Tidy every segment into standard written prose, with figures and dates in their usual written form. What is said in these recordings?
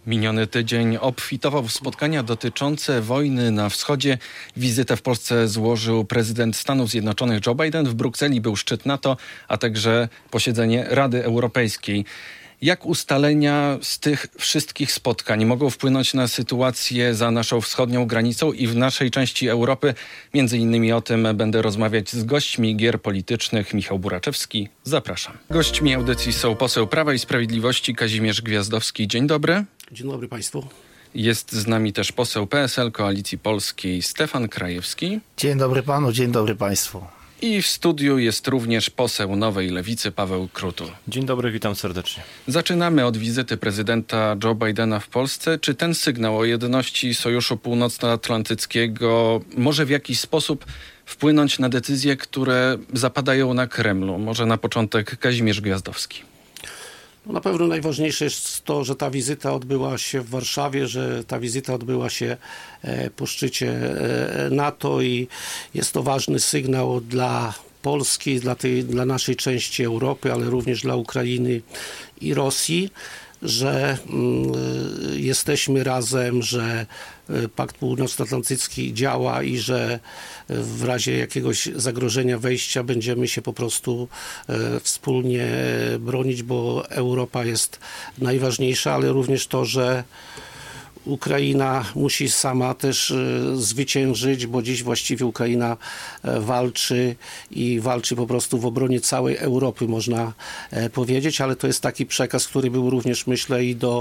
Miniony tydzień obfitował w spotkania dotyczące wojny na wschodzie. Wizytę w Polsce złożył prezydent Stanów Zjednoczonych Joe Biden. W Brukseli był szczyt NATO, a także posiedzenie Rady Europejskiej. Jak ustalenia z tych wszystkich spotkań mogą wpłynąć na sytuację za naszą wschodnią granicą i w naszej części Europy? Między innymi o tym będę rozmawiać z gośćmi gier politycznych. Michał Buraczewski, zapraszam. Gośćmi audycji są poseł Prawa i Sprawiedliwości Kazimierz Gwiazdowski. Dzień dobry. Dzień dobry Państwu. Jest z nami też poseł PSL Koalicji Polskiej Stefan Krajewski. Dzień dobry panu, dzień dobry państwu. I w studiu jest również poseł Nowej Lewicy Paweł Krutul. Dzień dobry, witam serdecznie. Zaczynamy od wizyty prezydenta Joe Bidena w Polsce. Czy ten sygnał o jedności Sojuszu Północnoatlantyckiego może w jakiś sposób wpłynąć na decyzje, które zapadają na Kremlu? Może na początek Kazimierz Gwiazdowski. Na pewno najważniejsze jest to, że ta wizyta odbyła się w Warszawie, że ta wizyta odbyła się po szczycie NATO i jest to ważny sygnał dla Polski, dla naszej części Europy, ale również dla Ukrainy i Rosji, że jesteśmy razem, że Pakt Północnoatlantycki działa i że w razie jakiegoś zagrożenia wejścia będziemy się po prostu wspólnie bronić, bo Europa jest najważniejsza, ale również to, że Ukraina musi sama też zwyciężyć, bo dziś właściwie Ukraina walczy po prostu w obronie całej Europy, można powiedzieć, ale to jest taki przekaz, który był również, myślę, i do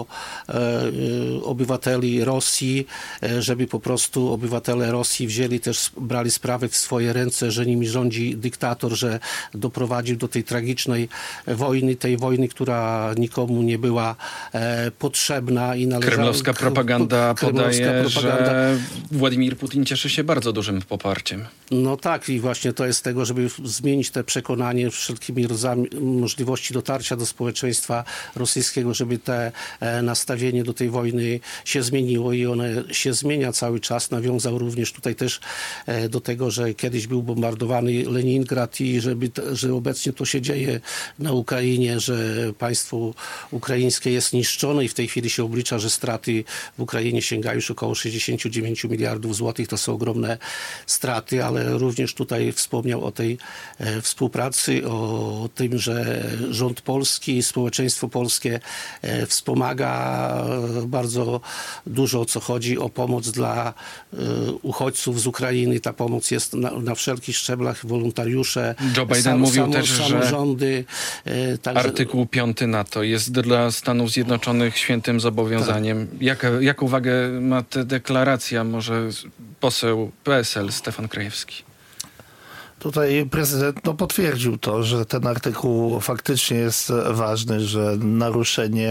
obywateli Rosji, żeby po prostu obywatele Rosji brali sprawy w swoje ręce, że nimi rządzi dyktator, że doprowadził do tej tragicznej wojny, która nikomu nie była potrzebna i należała. Kremlowska propaganda podaje, że Władimir Putin cieszy się bardzo dużym poparciem. No tak, i właśnie to jest tego, żeby zmienić te przekonanie wszelkimi rodzajami możliwości dotarcia do społeczeństwa rosyjskiego, żeby te nastawienie do tej wojny się zmieniło i one się zmienia cały czas. Nawiązał również tutaj też do tego, że kiedyś był bombardowany Leningrad i że obecnie to się dzieje na Ukrainie, że państwo ukraińskie jest niszczone i w tej chwili się oblicza, że straty w Ukrainie sięgają już około 69 miliardów złotych. To są ogromne straty, ale również tutaj wspomniał o tej współpracy, o tym, że rząd polski, społeczeństwo polskie wspomaga bardzo dużo, co chodzi o pomoc dla uchodźców z Ukrainy. Ta pomoc jest na wszelkich szczeblach, woluntariusze, Joe Biden mówił też, samorządy. Także artykuł 5 NATO jest dla Stanów Zjednoczonych świętym zobowiązaniem. Tak. Jaką wagę ma ta deklaracja? Może poseł PSL Stefan Krajewski. Tutaj prezydent potwierdził to, że ten artykuł faktycznie jest ważny, że naruszenie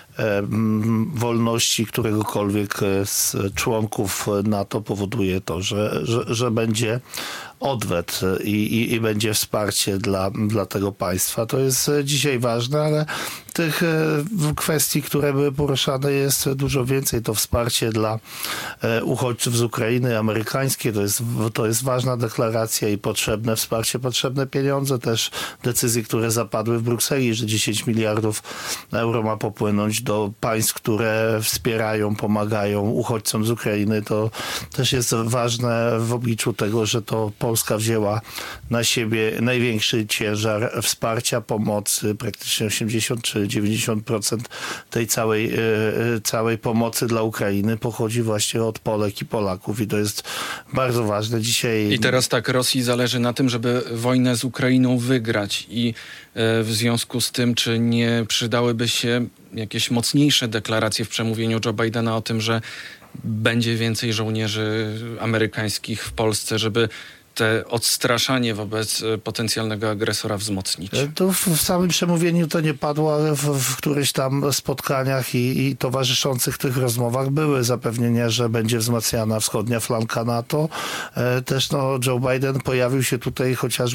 wolności któregokolwiek z członków NATO powoduje to, że będzie odwet i będzie wsparcie dla tego państwa. To jest dzisiaj ważne, ale tych kwestii, które były poruszane, jest dużo więcej. To wsparcie dla uchodźców z Ukrainy, amerykańskie, to jest ważna deklaracja i potrzebne wsparcie, potrzebne pieniądze, też decyzje, które zapadły w Brukseli, że 10 miliardów euro ma popłynąć do państw, które wspierają, pomagają uchodźcom z Ukrainy. To też jest ważne w obliczu tego, że to Polska wzięła na siebie największy ciężar wsparcia, pomocy, praktycznie 80 czy 90% tej całej pomocy dla Ukrainy pochodzi właśnie od Polek i Polaków i to jest bardzo ważne dzisiaj. I teraz tak, Rosji zależy na tym, żeby wojnę z Ukrainą wygrać i w związku z tym, czy nie przydałyby się jakieś mocniejsze deklaracje w przemówieniu Joe Bidena o tym, że będzie więcej żołnierzy amerykańskich w Polsce, żeby te odstraszanie wobec potencjalnego agresora wzmocnić? To w samym przemówieniu to nie padło, ale w którychś tam spotkaniach i towarzyszących tych rozmowach były zapewnienia, że będzie wzmacniana wschodnia flanka NATO. Też Joe Biden pojawił się tutaj chociażby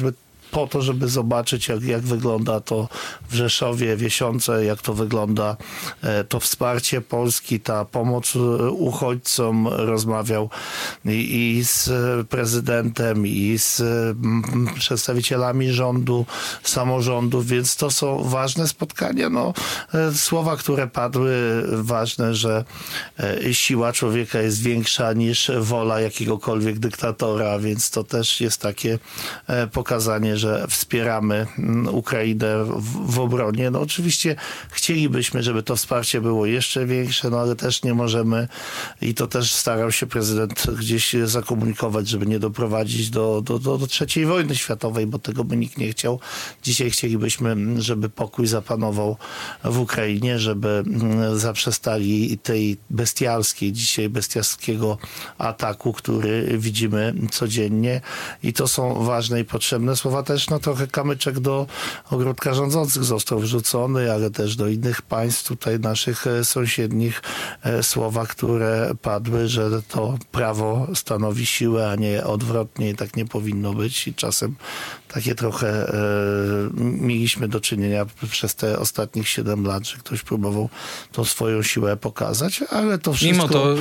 po to, żeby zobaczyć, jak wygląda to w Rzeszowie, Wiesiące, jak to wygląda to wsparcie Polski, ta pomoc uchodźcom. Rozmawiał i z prezydentem, i z przedstawicielami rządu, samorządów, więc to są ważne spotkania. No, słowa, które padły, ważne, że siła człowieka jest większa niż wola jakiegokolwiek dyktatora, więc to też jest takie pokazanie, że wspieramy Ukrainę w obronie. No oczywiście chcielibyśmy, żeby to wsparcie było jeszcze większe, no ale też nie możemy i to też starał się prezydent gdzieś zakomunikować, żeby nie doprowadzić do III wojny światowej, bo tego by nikt nie chciał. Dzisiaj chcielibyśmy, żeby pokój zapanował w Ukrainie, żeby zaprzestali tej dzisiaj bestialskiego ataku, który widzimy codziennie i to są ważne i potrzebne słowa. Też trochę kamyczek do ogródka rządzących został wrzucony, ale też do innych państw tutaj naszych sąsiednich słowa, które padły, że to prawo stanowi siłę, a nie odwrotnie i tak nie powinno być i czasem takie trochę mieliśmy do czynienia przez te ostatnich 7 lat, że ktoś próbował tą swoją siłę pokazać, ale to wszystko... Mimo to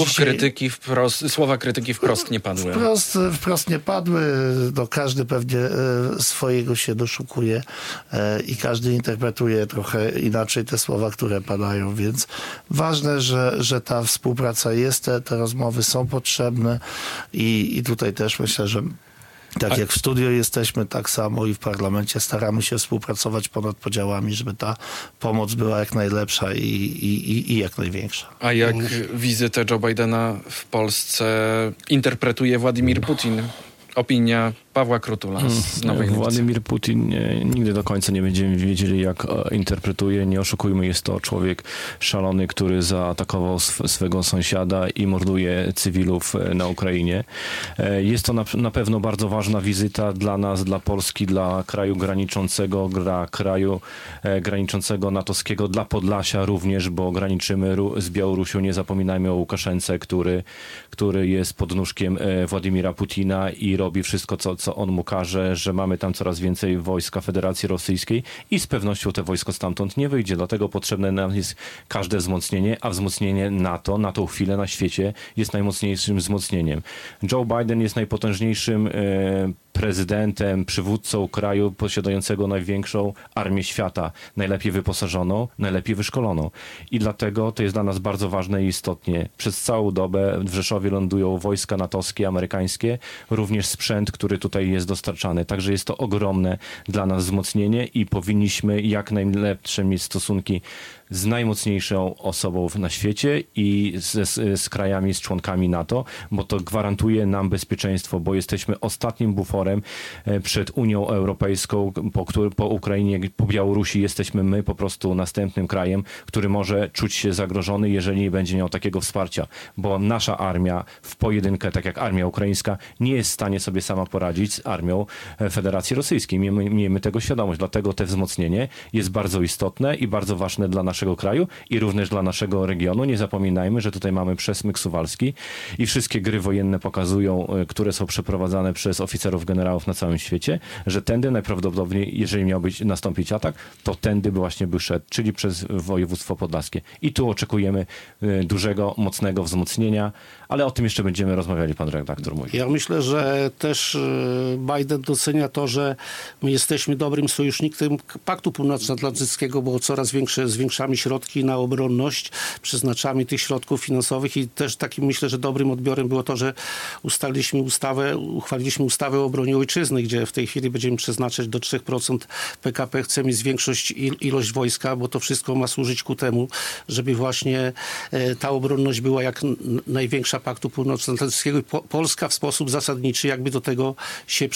słowa krytyki wprost nie padły. Wprost nie padły. Każdy pewnie swojego się doszukuje i każdy interpretuje trochę inaczej te słowa, które padają, więc ważne, że ta współpraca jest, te rozmowy są potrzebne i tutaj też myślę, że tak jak w studio jesteśmy, tak samo i w parlamencie staramy się współpracować ponad podziałami, żeby ta pomoc była jak najlepsza i jak największa. A jak wizytę Joe Bidena w Polsce interpretuje Władimir Putin? Opinia Pawła Krutula z Nowej Lewicy. Władimir Putin nigdy do końca nie będziemy wiedzieli, jak interpretuje. Nie oszukujmy, jest to człowiek szalony, który zaatakował swego sąsiada i morduje cywilów na Ukrainie. Jest to na pewno bardzo ważna wizyta dla nas, dla Polski, dla kraju graniczącego, dla kraju graniczącego natowskiego, dla Podlasia również, bo graniczymy z Białorusią. Nie zapominajmy o Łukaszence, który jest pod nóżkiem Władimira Putina i robi wszystko, co on mu każe, że mamy tam coraz więcej wojska Federacji Rosyjskiej i z pewnością to wojsko stamtąd nie wyjdzie. Dlatego potrzebne nam jest każde wzmocnienie, a wzmocnienie NATO na tą chwilę na świecie jest najmocniejszym wzmocnieniem. Joe Biden jest najpotężniejszym prezydentem, przywódcą kraju posiadającego największą armię świata, najlepiej wyposażoną, najlepiej wyszkoloną. I dlatego to jest dla nas bardzo ważne i istotnie. Przez całą dobę w Rzeszowie lądują wojska natowskie, amerykańskie, również sprzęt, który tutaj jest dostarczany. Także jest to ogromne dla nas wzmocnienie i powinniśmy jak najlepsze mieć stosunki z najmocniejszą osobą na świecie i z krajami, z członkami NATO, bo to gwarantuje nam bezpieczeństwo, bo jesteśmy ostatnim buforem przed Unią Europejską, po Ukrainie, po Białorusi jesteśmy my po prostu następnym krajem, który może czuć się zagrożony, jeżeli nie będzie miał takiego wsparcia, bo nasza armia w pojedynkę, tak jak armia ukraińska, nie jest w stanie sobie sama poradzić z armią Federacji Rosyjskiej. Miejmy tego świadomość, dlatego to wzmocnienie jest bardzo istotne i bardzo ważne dla naszego kraju i również dla naszego regionu. Nie zapominajmy, że tutaj mamy przesmyk suwalski i wszystkie gry wojenne pokazują, które są przeprowadzane przez oficerów, generałów na całym świecie, że tędy najprawdopodobniej, jeżeli miał nastąpić atak, to tędy właśnie by szedł, czyli przez województwo podlaskie. I tu oczekujemy dużego, mocnego wzmocnienia, ale o tym jeszcze będziemy rozmawiali, pan redaktor mówi. Ja myślę, że też Biden docenia to, że my jesteśmy dobrym sojusznikiem Paktu Północnoatlantyckiego, bo coraz zwiększamy środki na obronność, przeznaczamy tych środków finansowych i też takim myślę, że dobrym odbiorem było to, że uchwaliliśmy ustawę o obronie ojczyzny, gdzie w tej chwili będziemy przeznaczać do 3% PKB. Chcemy zwiększyć ilość wojska, bo to wszystko ma służyć ku temu, żeby właśnie ta obronność była jak największa Paktu Północnoatlantyckiego. Polska w sposób zasadniczy jakby do tego się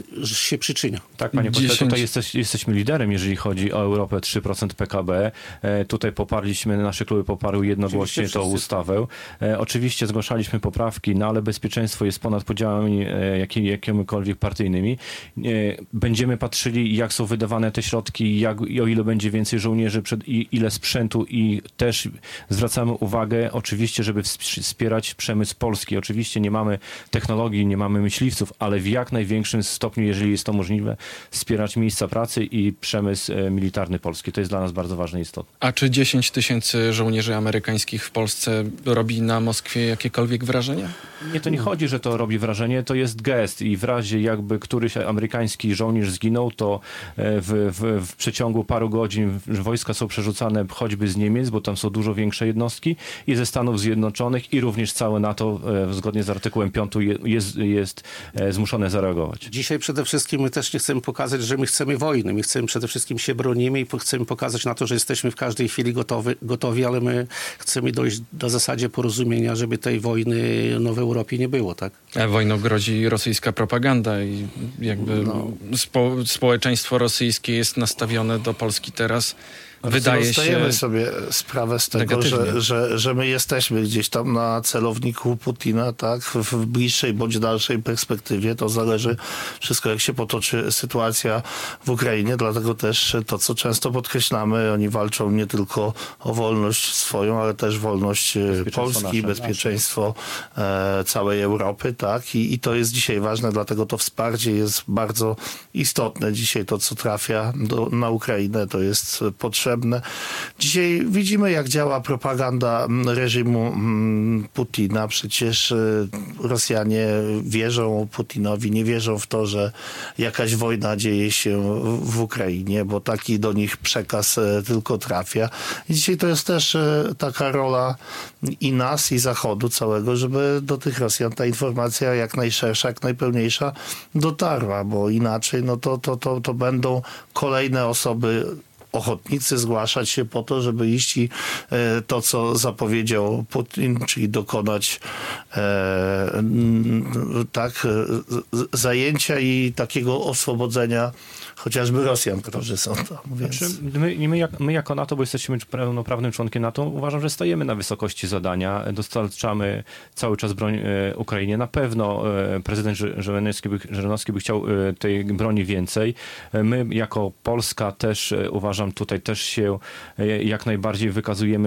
przyczynia. Tak, panie pośle, tutaj jesteśmy liderem, jeżeli chodzi o Europę, 3% PKB. Tutaj nasze kluby poparły jednogłośnie tą ustawę. Oczywiście zgłaszaliśmy poprawki, no ale bezpieczeństwo jest ponad podziałami jakimikolwiek partyjnymi. Będziemy patrzyli, jak są wydawane te środki, o ile będzie więcej żołnierzy, ile sprzętu i też zwracamy uwagę oczywiście, żeby wspierać przemysł polski. Oczywiście nie mamy technologii, nie mamy myśliwców, ale w jak największym stopniu, jeżeli jest to możliwe, wspierać miejsca pracy i przemysł militarny polski. To jest dla nas bardzo ważne i istotne. A czy 10 000 żołnierzy amerykańskich w Polsce robi na Moskwie jakiekolwiek wrażenie? Nie, to nie chodzi, że to robi wrażenie, to jest gest i w razie jakby któryś amerykański żołnierz zginął, to w przeciągu paru godzin wojska są przerzucane choćby z Niemiec, bo tam są dużo większe jednostki i ze Stanów Zjednoczonych i również całe NATO zgodnie z artykułem 5 jest zmuszone zareagować. Dzisiaj przede wszystkim my też nie chcemy pokazać, że my chcemy wojny. My chcemy przede wszystkim się bronimy i chcemy pokazać na to, że jesteśmy w każdej chwili gotowi, ale my chcemy dojść do zasadzie porozumienia, żeby tej wojny w Europie nie było, tak? Wojną grozi rosyjska propaganda i jakby społeczeństwo rosyjskie jest nastawione do Polski teraz. Wydaje się... Zdajemy sobie sprawę z tego, że my jesteśmy gdzieś tam na celowniku Putina, tak? W bliższej bądź dalszej perspektywie. To zależy wszystko, jak się potoczy sytuacja w Ukrainie. Dlatego też to, co często podkreślamy, oni walczą nie tylko o wolność swoją, ale też wolność Polski, bezpieczeństwo całej Europy, tak? I to jest dzisiaj ważne, dlatego to wsparcie jest bardzo istotne. Dzisiaj to, co trafia na Ukrainę, to jest potrzebne. Dzisiaj widzimy, jak działa propaganda reżimu Putina. Przecież Rosjanie wierzą Putinowi, nie wierzą w to, że jakaś wojna dzieje się w Ukrainie, bo taki do nich przekaz tylko trafia. I dzisiaj to jest też taka rola i nas, i Zachodu całego, żeby do tych Rosjan ta informacja jak najszersza, jak najpełniejsza dotarła, bo inaczej to będą kolejne osoby, ochotnicy zgłaszać się po to, żeby iść i to, co zapowiedział Putin, czyli dokonać zajęcia i takiego oswobodzenia chociażby Rosjan, którzy są tam. Więc... Znaczy, my jako NATO, bo jesteśmy pełnoprawnym członkiem NATO, uważam, że stajemy na wysokości zadania. Dostarczamy cały czas broń Ukrainie. Na pewno prezydent Żelenowski by chciał tej broni więcej. My jako Polska też uważam, tutaj też się jak najbardziej wykazujemy,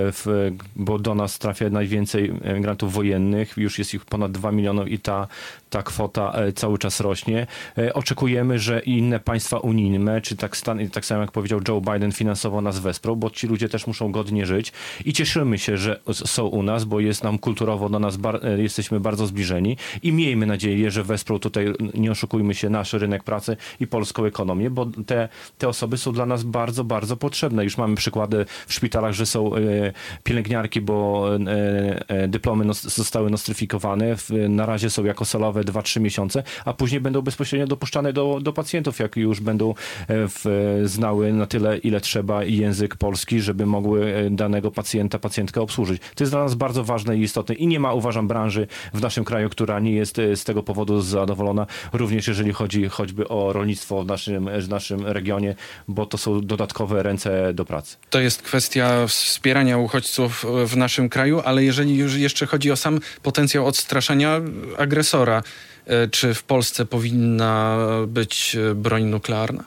bo do nas trafia najwięcej emigrantów wojennych. Już jest ich ponad 2 miliony i ta kwota cały czas rośnie. Oczekujemy, że inne państwa unijne, czy tak samo jak powiedział Joe Biden, finansowo nas wesprą, bo ci ludzie też muszą godnie żyć i cieszymy się, że są u nas, bo jest nam kulturowo do nas, jesteśmy bardzo zbliżeni i miejmy nadzieję, że wesprą tutaj, nie oszukujmy się, nasz rynek pracy i polską ekonomię, bo te osoby są dla nas bardzo, bardzo potrzebne. Już mamy przykłady w szpitalach, że są pielęgniarki, bo dyplomy zostały nostryfikowane, na razie są jako salowe 2-3 miesiące, a później będą bezpośrednio dopuszczane do pacjentów, jak już będą znały na tyle, ile trzeba język polski, żeby mogły danego pacjentkę obsłużyć. To jest dla nas bardzo ważne i istotne i nie ma, uważam, branży w naszym kraju, która nie jest z tego powodu zadowolona, również jeżeli chodzi choćby o rolnictwo w naszym regionie, bo to są dodatkowe ręce do pracy. To jest kwestia wspierania uchodźców w naszym kraju, ale jeżeli już jeszcze chodzi o sam potencjał odstraszania agresora, czy w Polsce powinna być broń nuklearna?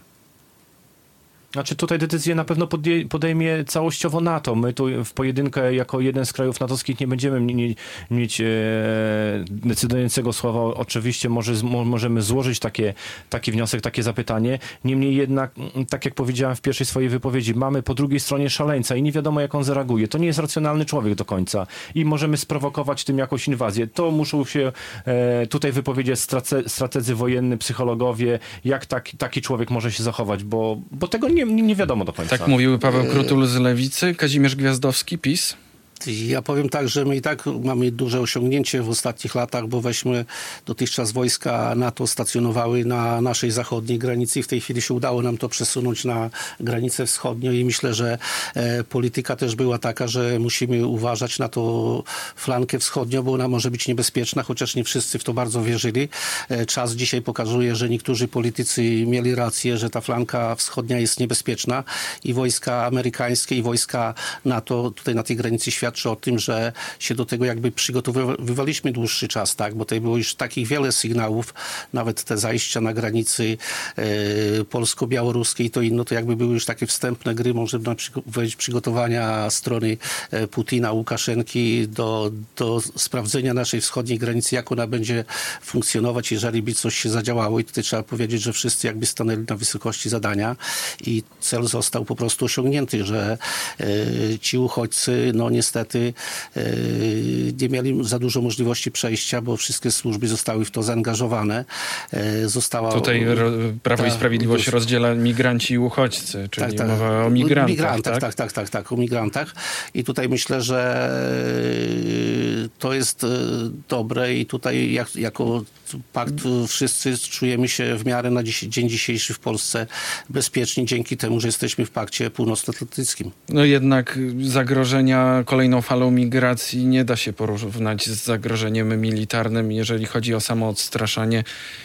Znaczy tutaj decyzję na pewno podejmie całościowo NATO. My tu w pojedynkę jako jeden z krajów natowskich nie będziemy mieć decydującego słowa. Oczywiście możemy złożyć taki wniosek, takie zapytanie. Niemniej jednak, tak jak powiedziałem w pierwszej swojej wypowiedzi, mamy po drugiej stronie szaleńca i nie wiadomo, jak on zareaguje. To nie jest racjonalny człowiek do końca i możemy sprowokować tym jakąś inwazję. To muszą się tutaj wypowiedzieć strategzy wojenni, psychologowie, jak taki człowiek może się zachować, bo tego nie wiadomo do końca. Tak mówiły Paweł Krutul z Lewicy, Kazimierz Gwiazdowski, PiS. Ja powiem tak, że my i tak mamy duże osiągnięcie w ostatnich latach, bo weźmy dotychczas wojska NATO stacjonowały na naszej zachodniej granicy i w tej chwili się udało nam to przesunąć na granicę wschodnią i myślę, że polityka też była taka, że musimy uważać na to flankę wschodnią, bo ona może być niebezpieczna, chociaż nie wszyscy w to bardzo wierzyli. Czas dzisiaj pokazuje, że niektórzy politycy mieli rację, że ta flanka wschodnia jest niebezpieczna i wojska amerykańskie i wojska NATO tutaj na tej granicy świata świadczy o tym, że się do tego jakby przygotowywaliśmy dłuższy czas, tak? Bo tutaj było już takich wiele sygnałów, nawet te zajścia na granicy polsko-białoruskiej, to inno, to jakby były już takie wstępne gry, może powiedzieć przygotowania strony Putina, Łukaszenki do sprawdzenia naszej wschodniej granicy, jak ona będzie funkcjonować, jeżeli by coś się zadziałało. I tutaj trzeba powiedzieć, że wszyscy jakby stanęli na wysokości zadania i cel został po prostu osiągnięty, że ci uchodźcy, no niestety nie mieli za dużo możliwości przejścia, bo wszystkie służby zostały w to zaangażowane. Tutaj Prawo i Sprawiedliwość rozdziela migranci i uchodźcy, czyli mowa o migrantach. Tak, o migrantach. I tutaj myślę, że to jest dobre i tutaj jako pakt wszyscy czujemy się w miarę na dzień dzisiejszy w Polsce bezpieczni dzięki temu, że jesteśmy w pakcie północnoatlantyckim. No jednak zagrożenia kolejną falą migracji nie da się porównać z zagrożeniem militarnym, jeżeli chodzi o samo odstraszanie.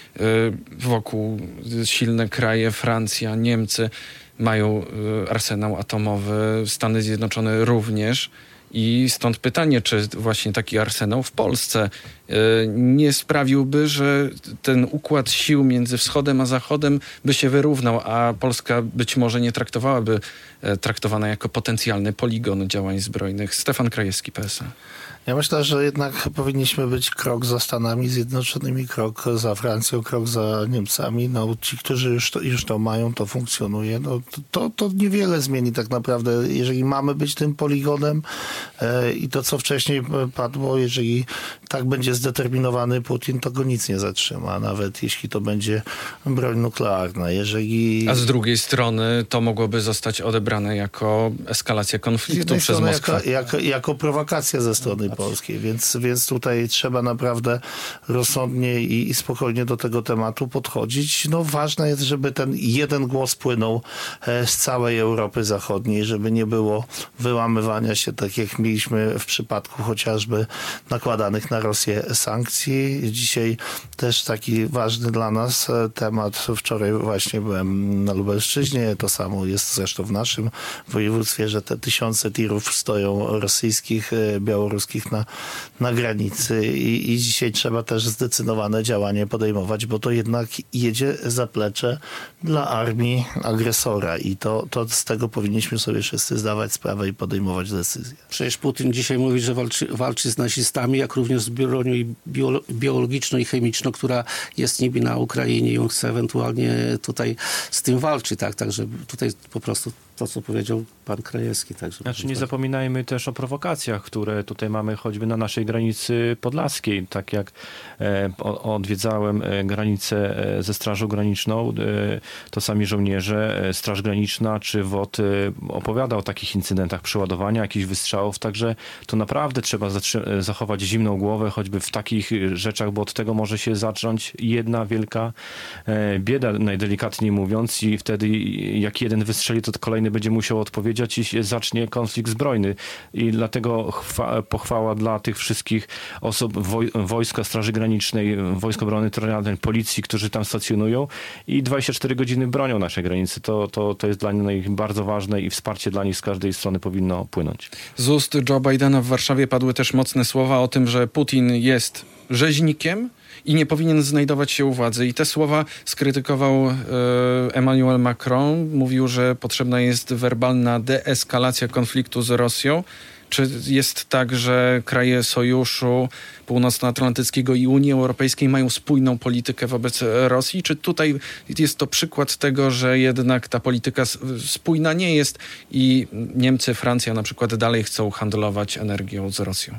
Wokół silne kraje, Francja, Niemcy mają arsenał atomowy, Stany Zjednoczone również. I stąd pytanie, czy właśnie taki arsenał w Polsce nie sprawiłby, że ten układ sił między wschodem a zachodem by się wyrównał, a Polska być może nie traktowałaby traktowana jako potencjalny poligon działań zbrojnych. Stefan Krajewski, PSA. Ja myślę, że jednak powinniśmy być krok za Stanami Zjednoczonymi, krok za Francją, krok za Niemcami. No, ci, którzy już to mają, to funkcjonuje. No, to niewiele zmieni tak naprawdę, jeżeli mamy być tym poligonem i to, co wcześniej padło, jeżeli tak będzie zdeterminowany Putin, to go nic nie zatrzyma, nawet jeśli to będzie broń nuklearna. A z drugiej strony to mogłoby zostać odebrane jako eskalacja konfliktu przez Moskwę. Jako prowokacja ze strony polskiej, więc tutaj trzeba naprawdę rozsądnie i spokojnie do tego tematu podchodzić. No ważne jest, żeby ten jeden głos płynął z całej Europy Zachodniej, żeby nie było wyłamywania się, tak jak mieliśmy w przypadku chociażby nakładanych na Rosję sankcji. Dzisiaj też taki ważny dla nas temat. Wczoraj właśnie byłem na Lubelszczyźnie, to samo jest zresztą w naszym województwie, że te tysiące tirów stoją rosyjskich, białoruskich na granicy i dzisiaj trzeba też zdecydowane działanie podejmować, bo to jednak jedzie zaplecze dla armii agresora i to z tego powinniśmy sobie wszyscy zdawać sprawę i podejmować decyzje. Przecież Putin dzisiaj mówi, że walczy z nazistami, jak również z bronią biologiczną i chemiczną, która jest niby na Ukrainie i on chce ewentualnie tutaj z tym walczyć, tak? Także tutaj po prostu to, co powiedział pan Krajewski. Znaczy nie zapominajmy też o prowokacjach, które tutaj mamy choćby na naszej granicy podlaskiej. Tak jak odwiedzałem granicę ze Strażą Graniczną, to sami żołnierze, Straż Graniczna czy WOT opowiada o takich incydentach przeładowania, jakichś wystrzałów, także to naprawdę trzeba zachować zimną głowę choćby w takich rzeczach, bo od tego może się zacząć jedna wielka bieda, najdelikatniej mówiąc, i wtedy jak jeden wystrzeli, to kolejny będzie musiał odpowiedzieć i się zacznie konflikt zbrojny. I dlatego pochwała dla tych wszystkich osób Wojska Straży Granicznej, Wojsk Obrony Terytorialnej, Policji, którzy tam stacjonują i 24 godziny bronią naszej granicy. To jest dla nich bardzo ważne i wsparcie dla nich z każdej strony powinno płynąć. Z ust Joe Bidena w Warszawie padły też mocne słowa o tym, że Putin jest rzeźnikiem i nie powinien znajdować się u władzy. I te słowa skrytykował Emmanuel Macron. Mówił, że potrzebna jest werbalna deeskalacja konfliktu z Rosją. Czy jest tak, że kraje Sojuszu Północnoatlantyckiego i Unii Europejskiej mają spójną politykę wobec Rosji? Czy tutaj jest to przykład tego, że jednak ta polityka spójna nie jest i Niemcy, Francja na przykład dalej chcą handlować energią z Rosją?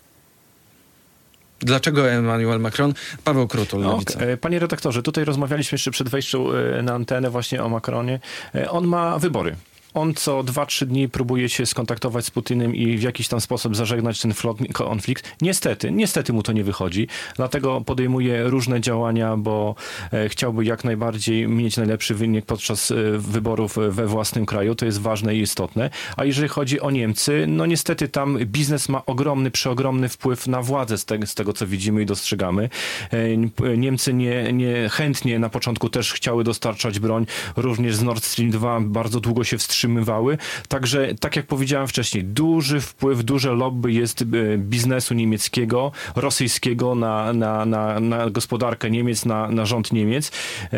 Dlaczego Emmanuel Macron? Paweł Krutul, Lewica. Panie redaktorze, tutaj rozmawialiśmy jeszcze przed wejściem na antenę właśnie o Macronie. On ma wybory. on co 2-3 dni próbuje się skontaktować z Putinem i w jakiś tam sposób zażegnać ten konflikt. Niestety mu to nie wychodzi, dlatego podejmuje różne działania, bo chciałby jak najbardziej mieć najlepszy wynik podczas wyborów we własnym kraju. To jest ważne i istotne. A jeżeli chodzi o Niemcy, no niestety tam biznes ma przeogromny wpływ na władzę z tego co widzimy i dostrzegamy. Niemcy nie chętnie na początku też chciały dostarczać broń, również z Nord Stream 2 bardzo długo się wstrzymywały. Także, tak jak powiedziałem wcześniej, duży wpływ, duże lobby jest biznesu niemieckiego, rosyjskiego na gospodarkę Niemiec, na rząd Niemiec.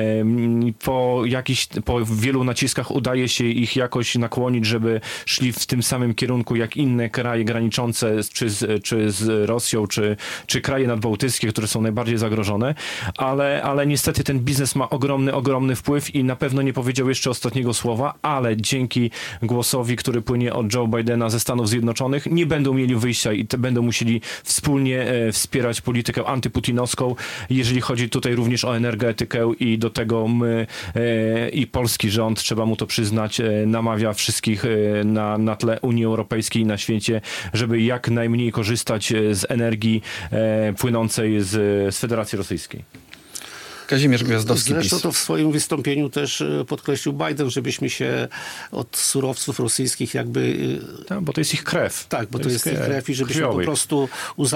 Po wielu naciskach udaje się ich jakoś nakłonić, żeby szli w tym samym kierunku jak inne kraje graniczące czy z Rosją, czy kraje nadbałtyckie, które są najbardziej zagrożone, ale niestety ten biznes ma ogromny wpływ i na pewno nie powiedział jeszcze ostatniego słowa, ale dzięki głosowi, który płynie od Joe Bidena ze Stanów Zjednoczonych, nie będą mieli wyjścia i będą musieli wspólnie wspierać politykę antyputinowską, jeżeli chodzi tutaj również o energetykę i do tego my i polski rząd, trzeba mu to przyznać, namawia wszystkich na tle Unii Europejskiej i na świecie, żeby jak najmniej korzystać z energii płynącej z Federacji Rosyjskiej. Kazimierz Gwiazdowski, Zresztą PiS. to w swoim wystąpieniu też podkreślił Biden, żebyśmy się od surowców rosyjskich jakby... Tak, bo to jest ich krew. Tak, bo to jest ich krew i żebyśmy krwiowy. po prostu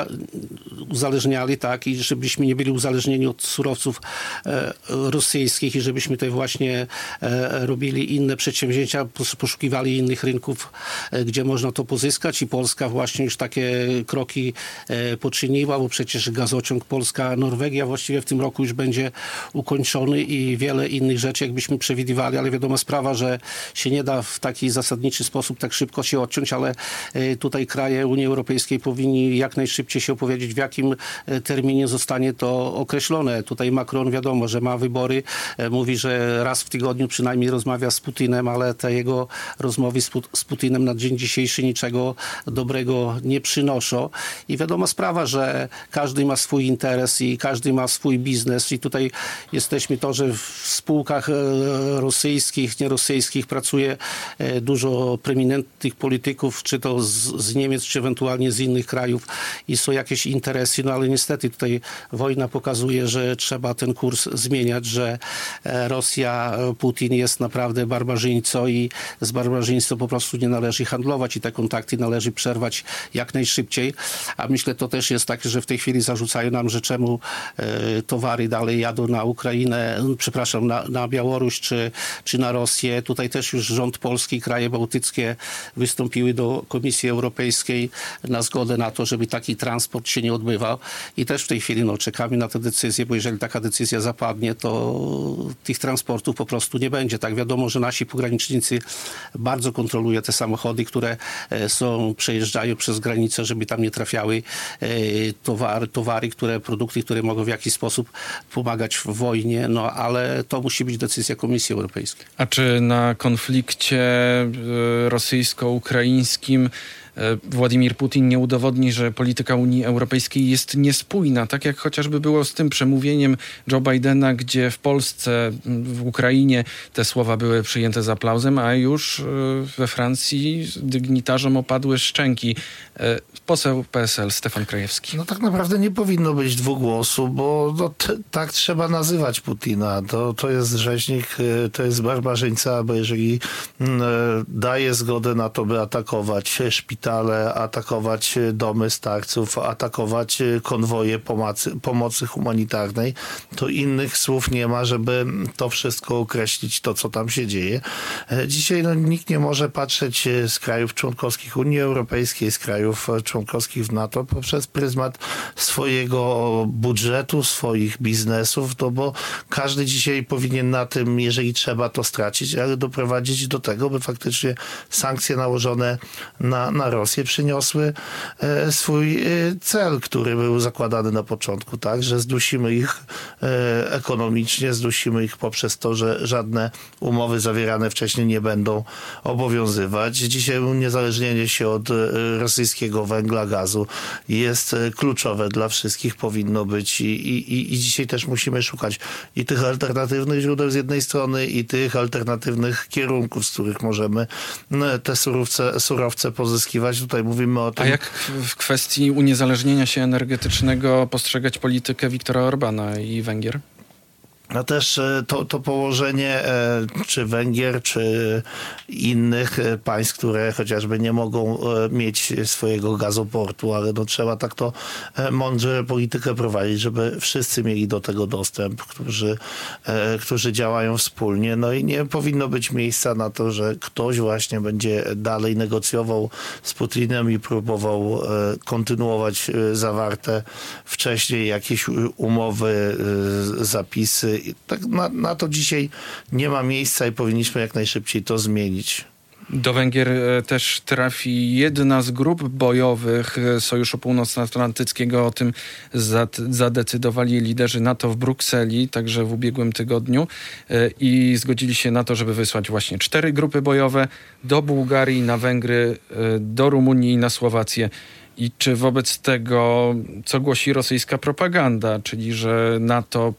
uzależniali, tak, i żebyśmy nie byli uzależnieni od surowców rosyjskich i żebyśmy tutaj właśnie robili inne przedsięwzięcia, poszukiwali innych rynków, gdzie można to pozyskać i Polska właśnie już takie kroki poczyniła, bo przecież gazociąg Polska-Norwegia właściwie w tym roku już będzie ukończony i wiele innych rzeczy, jakbyśmy przewidywali, ale wiadoma sprawa, że się nie da w taki zasadniczy sposób tak szybko się odciąć, ale tutaj kraje Unii Europejskiej powinni jak najszybciej się opowiedzieć, w jakim terminie zostanie to określone. Tutaj Macron wiadomo, że ma wybory, mówi, że raz w tygodniu przynajmniej rozmawia z Putinem, ale te jego rozmowy z Putinem na dzień dzisiejszy niczego dobrego nie przynoszą. I wiadoma sprawa, że każdy ma swój interes i każdy ma swój biznes i tutaj jesteśmy to, że w spółkach rosyjskich, nierosyjskich pracuje dużo preeminentnych polityków, czy to z Niemiec, czy ewentualnie z innych krajów i są jakieś interesy, no ale niestety tutaj wojna pokazuje, że trzeba ten kurs zmieniać, że Rosja, Putin jest naprawdę barbarzyńcą i z barbarzyństwem po prostu nie należy handlować i te kontakty należy przerwać jak najszybciej, a myślę to też jest tak, że w tej chwili zarzucają nam, że czemu towary dalej jadą na Ukrainę, przepraszam, na Białoruś czy na Rosję. Tutaj też już rząd polski, kraje bałtyckie wystąpiły do Komisji Europejskiej na zgodę na to, żeby taki transport się nie odbywał i też w tej chwili czekamy na tę decyzję, bo jeżeli taka decyzja zapadnie, to tych transportów po prostu nie będzie. Tak wiadomo, że nasi pogranicznicy bardzo kontrolują te samochody, które przejeżdżają przez granicę, żeby tam nie trafiały towary, produkty, które mogą w jakiś sposób pomagać w wojnie, ale to musi być decyzja Komisji Europejskiej. A czy na konflikcie rosyjsko-ukraińskim Władimir Putin nie udowodni, że polityka Unii Europejskiej jest niespójna, tak jak chociażby było z tym przemówieniem Joe Bidena, gdzie w Polsce, w Ukrainie te słowa były przyjęte z aplauzem, a już we Francji dygnitarzom opadły szczęki. Poseł PSL Stefan Krajewski. No tak naprawdę nie powinno być dwugłosu, bo tak trzeba nazywać Putina. To jest rzeźnik, to jest barbarzyńca, bo jeżeli daje zgodę na to, by atakować szpitale, atakować domy starców, atakować konwoje pomocy humanitarnej, to innych słów nie ma, żeby to wszystko określić, to co tam się dzieje. Dzisiaj nikt nie może patrzeć z krajów członkowskich Unii Europejskiej, z krajów członkowskich w NATO poprzez pryzmat swojego budżetu, swoich biznesów, bo każdy dzisiaj powinien na tym, jeżeli trzeba, to stracić, ale doprowadzić do tego, by faktycznie sankcje nałożone na Rosję, przyniosły swój cel, który był zakładany na początku, tak, że zdusimy ich ekonomicznie, zdusimy ich poprzez to, że żadne umowy zawierane wcześniej nie będą obowiązywać. Dzisiaj uniezależnienie się od rosyjskiego węgla, gazu jest kluczowe dla wszystkich, powinno być i dzisiaj też musimy szukać i tych alternatywnych źródeł z jednej strony i tych alternatywnych kierunków, z których możemy te surowce pozyskiwać. Tutaj mówimy o tym. A jak w kwestii uniezależnienia się energetycznego postrzegać politykę Viktora Orbana i Węgier? A też to położenie czy Węgier, czy innych państw, które chociażby nie mogą mieć swojego gazoportu, ale no trzeba tak to mądrze politykę prowadzić, żeby wszyscy mieli do tego dostęp, którzy działają wspólnie. No i nie powinno być miejsca na to, że ktoś właśnie będzie dalej negocjował z Putinem i próbował kontynuować zawarte wcześniej jakieś umowy, zapisy. Tak na to dzisiaj nie ma miejsca i powinniśmy jak najszybciej to zmienić. Do Węgier też trafi jedna z grup bojowych Sojuszu Północnoatlantyckiego. O tym zadecydowali liderzy NATO w Brukseli, także w ubiegłym tygodniu. I zgodzili się na to, żeby wysłać właśnie 4 grupy bojowe do Bułgarii, na Węgry, do Rumunii i na Słowację. I czy wobec tego, co głosi rosyjska propaganda, czyli że NATO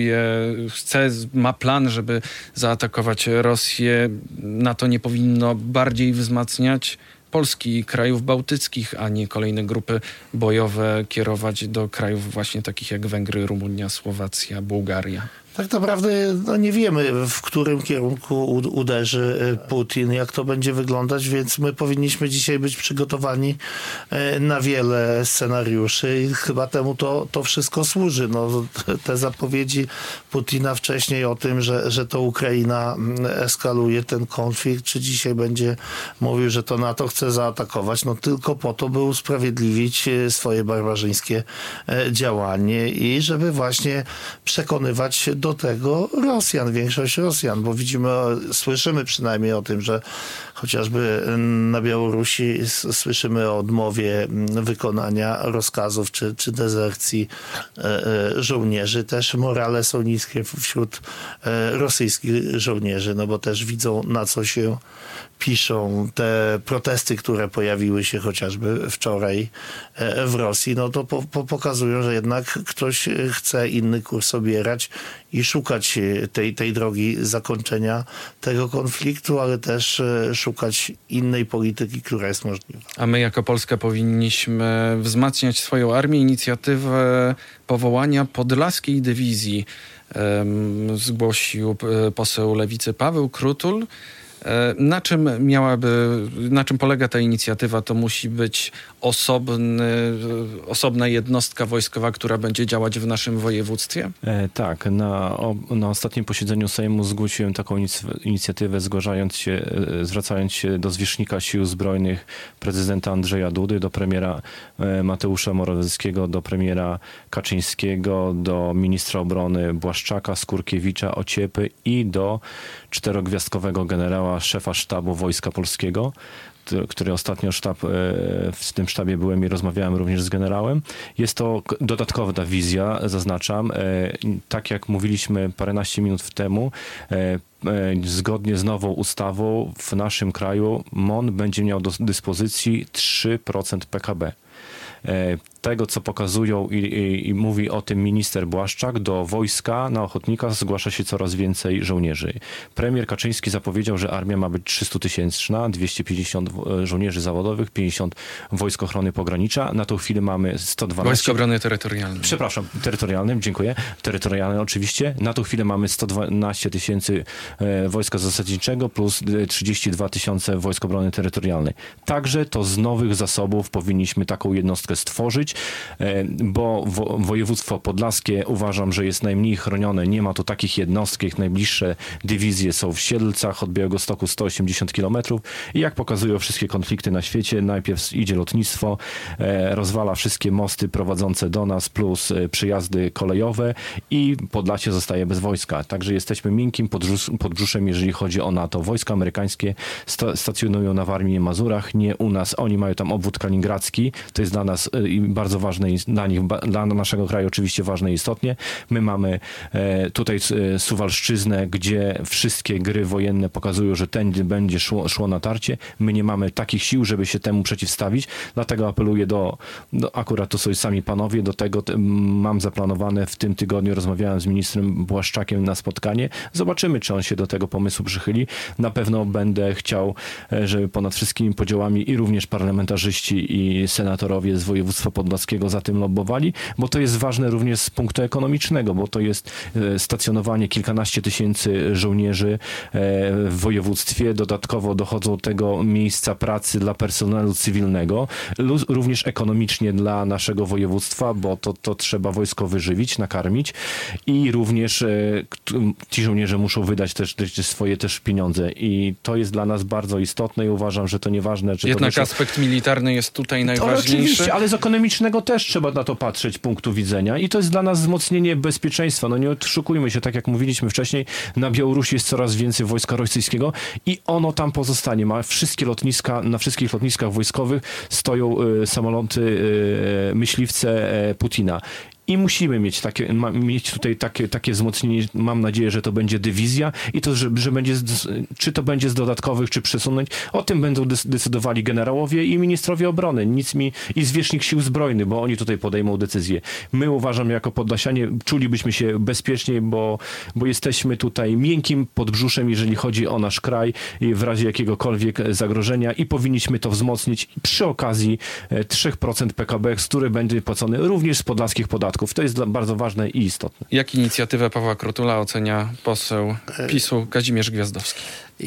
ma plan, żeby zaatakować Rosję, NATO nie powinno bardziej wzmacniać Polski i krajów bałtyckich, a nie kolejne grupy bojowe kierować do krajów właśnie takich jak Węgry, Rumunia, Słowacja, Bułgaria? Tak naprawdę nie wiemy, w którym kierunku uderzy Putin, jak to będzie wyglądać, więc my powinniśmy dzisiaj być przygotowani na wiele scenariuszy i chyba temu to wszystko służy. No, te zapowiedzi Putina wcześniej o tym, że to Ukraina eskaluje ten konflikt, czy dzisiaj będzie mówił, że to NATO chce zaatakować, no tylko po to, by usprawiedliwić swoje barbarzyńskie działanie i żeby właśnie przekonywać do tego większość Rosjan, bo słyszymy przynajmniej o tym, że chociażby na Białorusi słyszymy o odmowie wykonania rozkazów czy dezercji żołnierzy. Też morale są niskie wśród rosyjskich żołnierzy, no bo też widzą, na co się piszą. Te protesty, które pojawiły się chociażby wczoraj w Rosji, no to pokazują, że jednak ktoś chce inny kurs obierać i szukać tej drogi zakończenia tego konfliktu, ale też szukać innej polityki, która jest możliwa. A my jako Polska powinniśmy wzmacniać swoją armię. Inicjatywę powołania Podlaskiej Dywizji zgłosił poseł Lewicy Paweł Krutul. Na czym polega ta inicjatywa? To musi być osobna jednostka wojskowa, która będzie działać w naszym województwie? Tak. Na ostatnim posiedzeniu Sejmu zgłosiłem taką inicjatywę, zwracając się do zwierzchnika Sił Zbrojnych, prezydenta Andrzeja Dudy, do premiera Mateusza Morawieckiego, do premiera Kaczyńskiego, do ministra obrony Błaszczaka, Skurkiewicza, Ociepy i do 4-gwiazdkowego generała, szefa sztabu Wojska Polskiego, który ostatnio w tym sztabie byłem i rozmawiałem również z generałem. Jest to dodatkowa wizja, zaznaczam. Tak jak mówiliśmy paręnaście minut temu, zgodnie z nową ustawą w naszym kraju MON będzie miał do dyspozycji 3% PKB. Tego, co pokazują i mówi o tym minister Błaszczak, do wojska na ochotnika zgłasza się coraz więcej żołnierzy. Premier Kaczyński zapowiedział, że armia ma być 300-tysięczna, 250 żołnierzy zawodowych, 50 Wojsk Ochrony Pogranicza. Na tą chwilę mamy 112... Wojsk Obrony Terytorialnej. Przepraszam, terytorialnym, dziękuję. Terytorialnym oczywiście. Na tą chwilę mamy 112 tysięcy Wojska Zasadniczego plus 32 tysiące Wojsk Obrony Terytorialnej. Także to z nowych zasobów powinniśmy taką jednostkę stworzyć bo województwo podlaskie uważam, że jest najmniej chronione. Nie ma tu takich jednostek. Najbliższe dywizje są w Siedlcach, od Białegostoku 180 km. I jak pokazują wszystkie konflikty na świecie, najpierw idzie lotnictwo, rozwala wszystkie mosty prowadzące do nas, plus przyjazdy kolejowe i Podlasie zostaje bez wojska. Także jesteśmy miękkim podbrzuszem, jeżeli chodzi o NATO. Wojska amerykańskie stacjonują na Warmii i Mazurach, nie u nas. Oni mają tam obwód kaliningradzki. To jest dla nas bardzo ważne, dla nich, dla naszego kraju oczywiście ważne i istotnie. My mamy tutaj Suwalszczyznę, gdzie wszystkie gry wojenne pokazują, że tędy będzie szło natarcie. My nie mamy takich sił, żeby się temu przeciwstawić. Dlatego apeluję akurat to są sami panowie, do tego mam zaplanowane w tym tygodniu, rozmawiałem z ministrem Błaszczakiem na spotkanie. Zobaczymy, czy on się do tego pomysłu przychyli. Na pewno będę chciał, żeby ponad wszystkimi podziałami i również parlamentarzyści i senatorowie z województwa podlaskiego za tym lobbowali, bo to jest ważne również z punktu ekonomicznego, bo to jest stacjonowanie kilkanaście tysięcy żołnierzy w województwie. Dodatkowo dochodzą tego miejsca pracy dla personelu cywilnego, również ekonomicznie dla naszego województwa, bo to trzeba wojsko wyżywić, nakarmić i również ci żołnierze muszą wydać też swoje pieniądze i to jest dla nas bardzo istotne i uważam, że to nieważne, czy jednak to aspekt militarny jest tutaj najważniejszy. Oczywiście, ale z ekonomicznego też trzeba na to patrzeć punktu widzenia i to jest dla nas wzmocnienie bezpieczeństwa. No nie oszukujmy się, tak jak mówiliśmy wcześniej, na Białorusi jest coraz więcej wojska rosyjskiego i ono tam pozostanie. Na wszystkich lotniskach wojskowych stoją samoloty, myśliwce Putina. I musimy mieć tutaj takie wzmocnienie. Mam nadzieję, że to będzie dywizja i to, że będzie, czy to będzie z dodatkowych, czy przesunąć. O tym będą decydowali generałowie i ministrowie obrony. I zwierzchnik sił zbrojnych, bo oni tutaj podejmą decyzję. My uważam, jako Podlasianie czulibyśmy się bezpieczniej, bo jesteśmy tutaj miękkim podbrzuszem, jeżeli chodzi o nasz kraj i w razie jakiegokolwiek zagrożenia i powinniśmy to wzmocnić przy okazji 3% PKB, który będzie płacony również z podlaskich podatków. To jest bardzo ważne i istotne. Jak inicjatywę Pawła Krutula ocenia poseł PiS-u Kazimierz Gwiazdowski?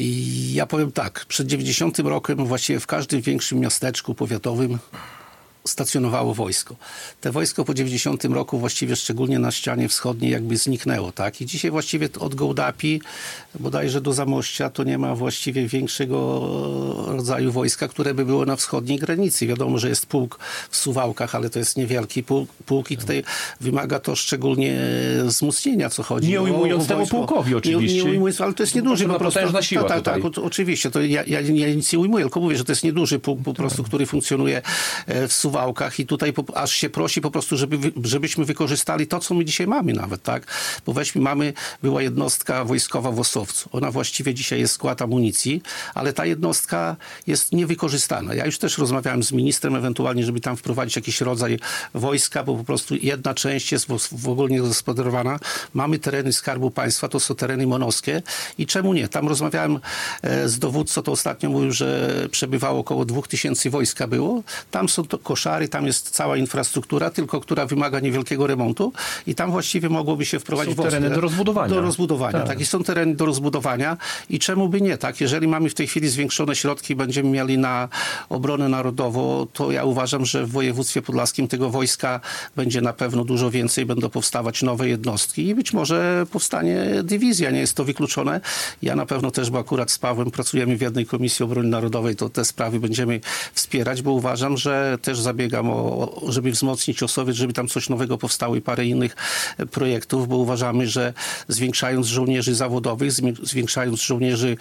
Ja powiem tak, przed 90 rokiem właściwie w każdym większym miasteczku powiatowym stacjonowało wojsko. Te wojsko po 90 roku właściwie szczególnie na ścianie wschodniej jakby zniknęło, tak? I dzisiaj właściwie od Gołdapi bodajże do Zamościa to nie ma właściwie większego rodzaju wojska, które by było na wschodniej granicy. Wiadomo, że jest pułk w Suwałkach, ale to jest niewielki pułk i tutaj wymaga to szczególnie wzmocnienia, co chodzi. Nie ujmując temu pułkowi oczywiście. Nie ujmując, ale to jest nieduży po prostu. Potężna siła tak, oczywiście. To ja nic nie ujmuję, tylko mówię, że to jest nieduży pułk po prostu, który funkcjonuje w Suwałkach i tutaj aż się prosi po prostu, żebyśmy wykorzystali to, co my dzisiaj mamy nawet, tak? Bo była jednostka wojskowa w Osowcu. Ona właściwie dzisiaj jest skład amunicji, ale ta jednostka jest niewykorzystana. Ja już też rozmawiałem z ministrem ewentualnie, żeby tam wprowadzić jakiś rodzaj wojska, bo po prostu jedna część jest w ogóle zagospodarowana. Mamy tereny Skarbu Państwa, to są tereny monowskie i czemu nie? Tam rozmawiałem z dowódcą, to ostatnio mówił, że przebywało około 2000 wojska było. Tam są to koszary, tam jest cała infrastruktura, tylko która wymaga niewielkiego remontu i tam właściwie mogłoby się wprowadzić są tereny do rozbudowania. Do rozbudowania, tak. I są tereny do rozbudowania i czemu by nie, tak? Jeżeli mamy w tej chwili zwiększone środki, będziemy mieli na obronę narodową, to ja uważam, że w województwie podlaskim tego wojska będzie na pewno dużo więcej, będą powstawać nowe jednostki i być może powstanie dywizja, nie jest to wykluczone. Ja na pewno też, bo akurat z Pawłem pracujemy w jednej Komisji Obrony Narodowej, to te sprawy będziemy wspierać, bo uważam, że też zabiegam żeby wzmocnić Osowiec, żeby tam coś nowego powstało i parę innych projektów, bo uważamy, że zwiększając żołnierzy zawodowych, zwiększając żołnierzy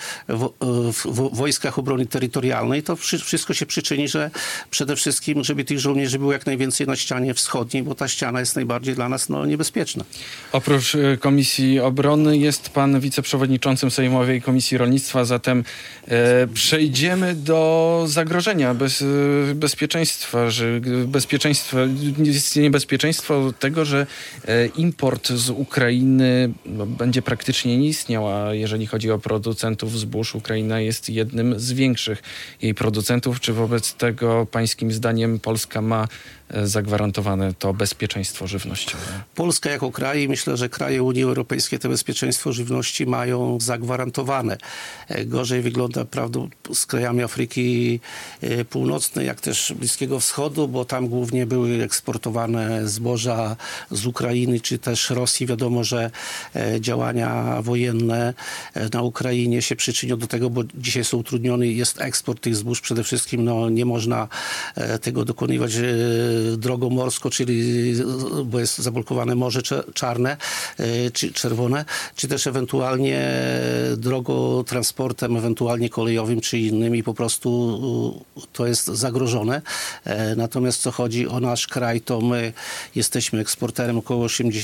w wojskach obrony terytorialnej, to wszystko się przyczyni, że przede wszystkim, żeby tych żołnierzy było jak najwięcej na ścianie wschodniej, bo ta ściana jest najbardziej dla nas niebezpieczna. Oprócz Komisji Obrony jest pan wiceprzewodniczącym Sejmowej Komisji Rolnictwa, zatem przejdziemy do zagrożenia bezpieczeństwa, że istnieje niebezpieczeństwo tego, że import z Ukrainy będzie praktycznie nie istniał, a jeżeli chodzi o producentów zbóż, Ukraina jest jednym z większych jej producentów. Czy wobec tego pańskim zdaniem Polska ma zagwarantowane to bezpieczeństwo żywnościowe? Polska jako kraj i myślę, że kraje Unii Europejskiej to bezpieczeństwo żywności mają zagwarantowane. Gorzej wygląda z krajami Afryki Północnej, jak też Bliskiego Wschodu, bo tam głównie były eksportowane zboża z Ukrainy czy też Rosji. Wiadomo, że działania wojenne na Ukrainie się przyczynią do tego, bo dzisiaj są utrudniony jest eksport tych zbóż. Przede wszystkim nie można tego dokonywać drogą morską, czyli bo jest zablokowane Morze Czarne czy Czerwone, czy też ewentualnie drogą, transportem, ewentualnie kolejowym czy innym i po prostu to jest zagrożone. Natomiast co chodzi o nasz kraj, to my jesteśmy eksporterem około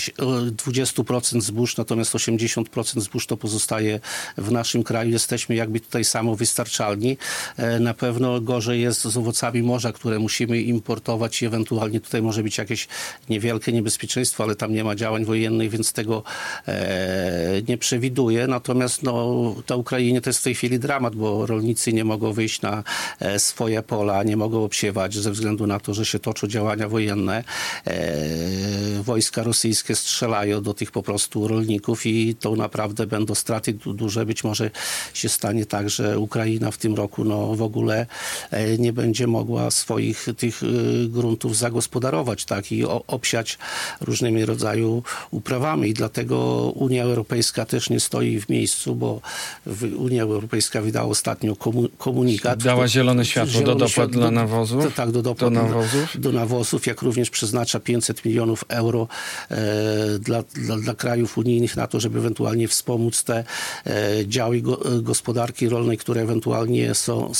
20% zbóż, natomiast 80% zbóż to pozostaje w naszym kraju. Jesteśmy jakby tutaj samowystarczalni. Na pewno gorzej jest z owocami morza, które musimy importować i ewentualnie tutaj może być jakieś niewielkie niebezpieczeństwo, ale tam nie ma działań wojennych, więc tego nie przewiduję. Natomiast na Ukrainie to jest w tej chwili dramat, bo rolnicy nie mogą wyjść na swoje pola, nie mogą obsiewać ze względu na to, że się toczą działania wojenne. Wojska rosyjskie strzelają do tych po prostu rolników i to naprawdę będą straty duże. Być może się stanie tak, że Ukraina w tym roku w ogóle nie będzie mogła swoich tych gruntów zagospodarować, tak, i obsiać różnymi rodzaju uprawami. I dlatego Unia Europejska też nie stoi w miejscu, bo Unia Europejska wydała ostatnio komunikat. Dała zielone światło do dopłat dla nawozów? Tak, do dopłat do nawozów, jak również przeznacza 500 milionów euro dla krajów unijnych na to, żeby ewentualnie wspomóc te działy gospodarki rolnej, które ewentualnie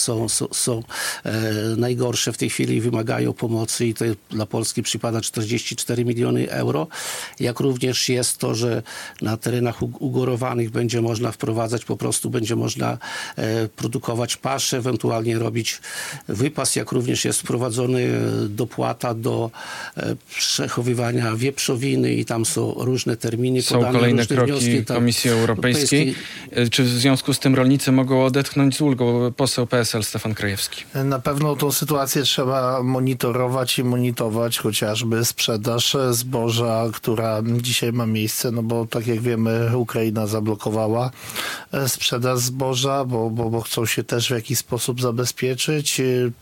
są najgorsze w tej chwili i wymagają pomocy i to dla Polski przypada 44 miliony euro. Jak również jest to, że na terenach ugorowanych będzie można wprowadzać, po prostu będzie można produkować paszę, ewentualnie robić wypas, jak również jest wprowadzony dopłata do przechowywania wieprzowiny i tam są różne terminy podane. Są kolejne kroki wnioski, Komisji Europejskiej. Czy w związku z tym rolnicy mogą odetchnąć z ulgą? Poseł PSL Stefan Krajewski. Na pewno tą sytuację trzeba monitorować i monitorować chociażby sprzedaż zboża, która dzisiaj ma miejsce, bo tak jak wiemy, Ukraina zablokowała sprzedaż zboża, bo chcą się też w jakiś sposób zabezpieczyć.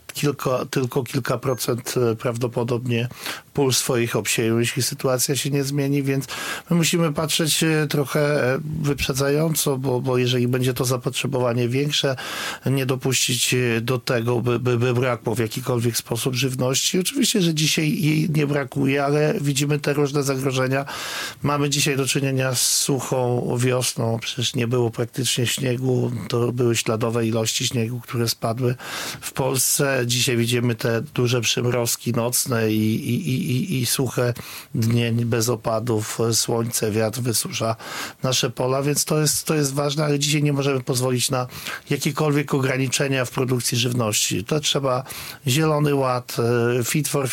Tylko kilka procent prawdopodobnie pól swoich obsieją, jeśli sytuacja się nie zmieni, więc my musimy patrzeć trochę wyprzedzająco, bo jeżeli będzie to zapotrzebowanie większe, nie dopuścić do tego, by brakło w jakikolwiek sposób żywności. Oczywiście, że dzisiaj jej nie brakuje, ale widzimy te różne zagrożenia. Mamy dzisiaj do czynienia z suchą wiosną, przecież nie było praktycznie śniegu, to były śladowe ilości śniegu, które spadły w Polsce. Dzisiaj widzimy te duże przymrozki nocne i suche dnie bez opadów, słońce, wiatr wysusza nasze pola, więc to jest ważne, ale dzisiaj nie możemy pozwolić na jakiekolwiek ograniczenia w produkcji żywności. To trzeba Zielony Ład, Fit for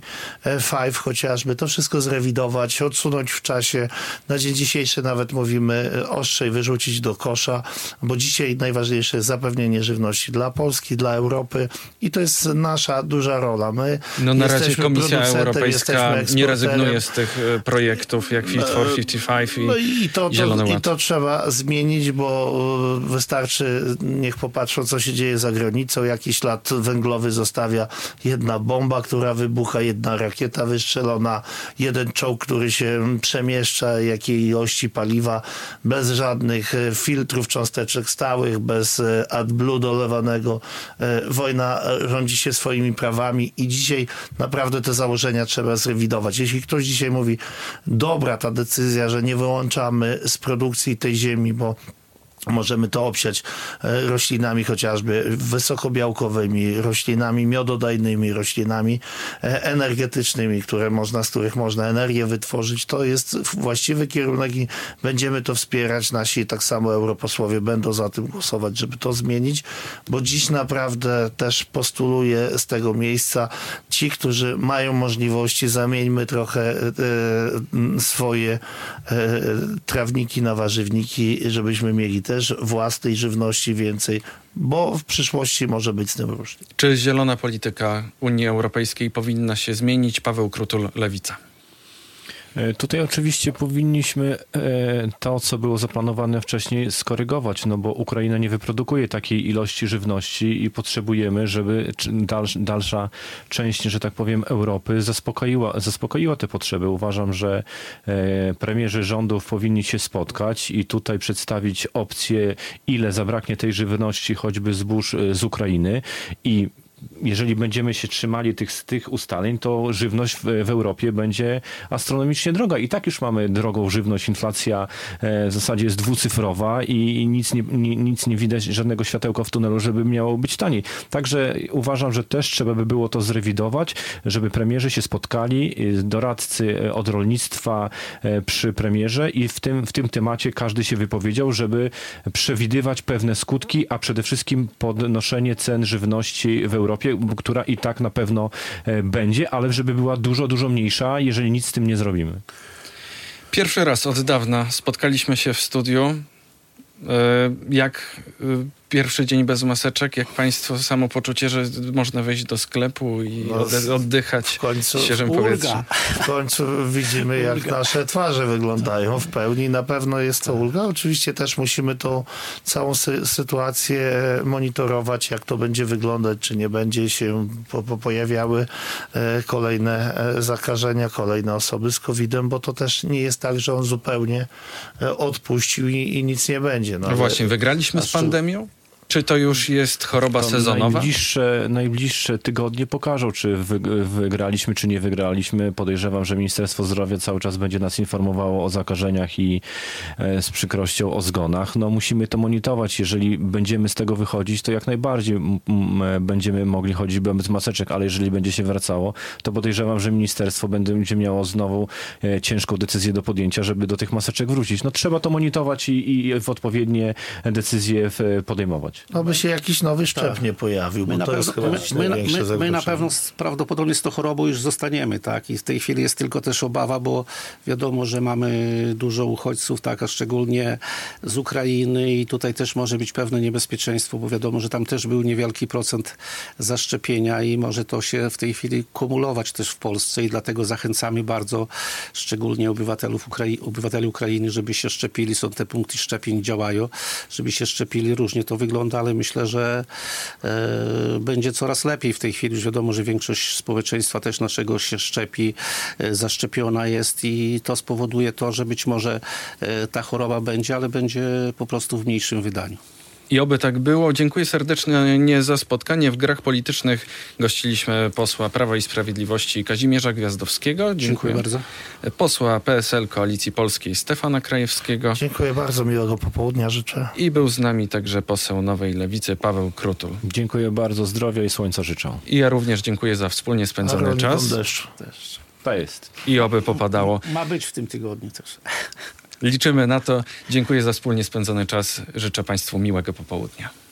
55 chociażby, to wszystko zrewidować, odsunąć w czasie. Na dzień dzisiejszy nawet mówimy ostrzej wyrzucić do kosza, bo dzisiaj najważniejsze jest zapewnienie żywności dla Polski, dla Europy i to jest nasza duża rola. My na razie Komisja Europejska nie rezygnuje z tych projektów jak Fit for 55 i Zielony Ład. I to trzeba zmienić, bo wystarczy, niech popatrzą, co się dzieje za granicą, jaki ślad węglowy zostawia jedna bomba, która wybucha, jedna rakieta wystrzelona, jeden czołg, który się przemieszcza, jakiej ilości paliwa, bez żadnych filtrów cząsteczek stałych, bez AdBlue dolewanego. Wojna rządzi się swoimi prawami i dzisiaj naprawdę te założenia trzeba zrewidować. Jeśli ktoś dzisiaj mówi, dobra ta decyzja, że nie wyłączamy z produkcji tej ziemi, bo możemy to obsiać roślinami chociażby wysokobiałkowymi, roślinami miododajnymi, roślinami energetycznymi, z których można energię wytworzyć. To jest właściwy kierunek i będziemy to wspierać. Nasi tak samo europosłowie będą za tym głosować, żeby to zmienić, bo dziś naprawdę też postuluję z tego miejsca ci, którzy mają możliwości, zamieńmy trochę swoje trawniki na warzywniki, żebyśmy mieli też własnej żywności więcej, bo w przyszłości może być z tym różnie. Czy zielona polityka Unii Europejskiej powinna się zmienić? Paweł Krutul, Lewica. Tutaj oczywiście powinniśmy to, co było zaplanowane wcześniej, skorygować, no bo Ukraina nie wyprodukuje takiej ilości żywności i potrzebujemy, żeby dalsza część, że tak powiem, Europy zaspokoiła te potrzeby. Uważam, że premierzy rządów powinni się spotkać i tutaj przedstawić opcję, ile zabraknie tej żywności, choćby zbóż z Ukrainy, i jeżeli będziemy się trzymali tych ustaleń, to żywność w Europie będzie astronomicznie droga. I tak już mamy drogą żywność. Inflacja w zasadzie jest dwucyfrowa i nic nie widać, żadnego światełka w tunelu, żeby miało być taniej. Także uważam, że też trzeba by było to zrewidować, żeby premierzy się spotkali, doradcy od rolnictwa przy premierze i w tym temacie każdy się wypowiedział, żeby przewidywać pewne skutki, a przede wszystkim podnoszenie cen żywności w Europie, która i tak na pewno będzie, ale żeby była dużo, dużo mniejsza, jeżeli nic z tym nie zrobimy. Pierwszy raz od dawna spotkaliśmy się w studiu. Jak pierwszy dzień bez maseczek, jak państwo samopoczucie, że można wejść do sklepu i oddychać świeżym powietrzem? W końcu widzimy, jak nasze twarze wyglądają w pełni. Na pewno jest to ulga. Oczywiście też musimy tą całą sytuację monitorować, jak to będzie wyglądać, czy nie będzie się pojawiały kolejne zakażenia, kolejne osoby z COVID-em, bo to też nie jest tak, że on zupełnie odpuścił i nic nie będzie. No właśnie, wygraliśmy z pandemią? Czy to już jest choroba sezonowa? Najbliższe tygodnie pokażą, czy wygraliśmy, czy nie wygraliśmy. Podejrzewam, że Ministerstwo Zdrowia cały czas będzie nas informowało o zakażeniach i z przykrością o zgonach. No, musimy to monitorować. Jeżeli będziemy z tego wychodzić, to jak najbardziej będziemy mogli chodzić bez maseczek, ale jeżeli będzie się wracało, to podejrzewam, że ministerstwo będzie miało znowu ciężką decyzję do podjęcia, żeby do tych maseczek wrócić. No, trzeba to monitorować i w odpowiednie decyzje podejmować. No by się jakiś nowy szczep nie pojawił, bo to jest chyba największe zagrożenie. My na pewno prawdopodobnie z tą chorobą już zostaniemy, tak? I w tej chwili jest tylko też obawa, bo wiadomo, że mamy dużo uchodźców, tak? A szczególnie z Ukrainy i tutaj też może być pewne niebezpieczeństwo, bo wiadomo, że tam też był niewielki procent zaszczepienia i może to się w tej chwili kumulować też w Polsce i dlatego zachęcamy bardzo szczególnie obywateli Ukrainy, żeby się szczepili. Są te punkty szczepień, działają, żeby się szczepili. Różnie to wygląda, ale myślę, że będzie coraz lepiej w tej chwili. Już wiadomo, że większość społeczeństwa też naszego się szczepi, zaszczepiona jest i to spowoduje to, że być może ta choroba będzie, ale będzie po prostu w mniejszym wydaniu. I oby tak było. Dziękuję serdecznie za spotkanie. W Grach Politycznych gościliśmy posła Prawa i Sprawiedliwości Kazimierza Gwiazdowskiego. Dziękuję bardzo. Posła PSL Koalicji Polskiej Stefana Krajewskiego. Dziękuję bardzo, miłego popołudnia życzę. I był z nami także poseł Nowej Lewicy Paweł Krutul. Dziękuję bardzo, zdrowia i słońca życzę. I ja również dziękuję za wspólnie spędzony czas. Deszczu. To jest. I oby popadało. Ma być w tym tygodniu też. Liczymy na to. Dziękuję za wspólnie spędzony czas. Życzę Państwu miłego popołudnia.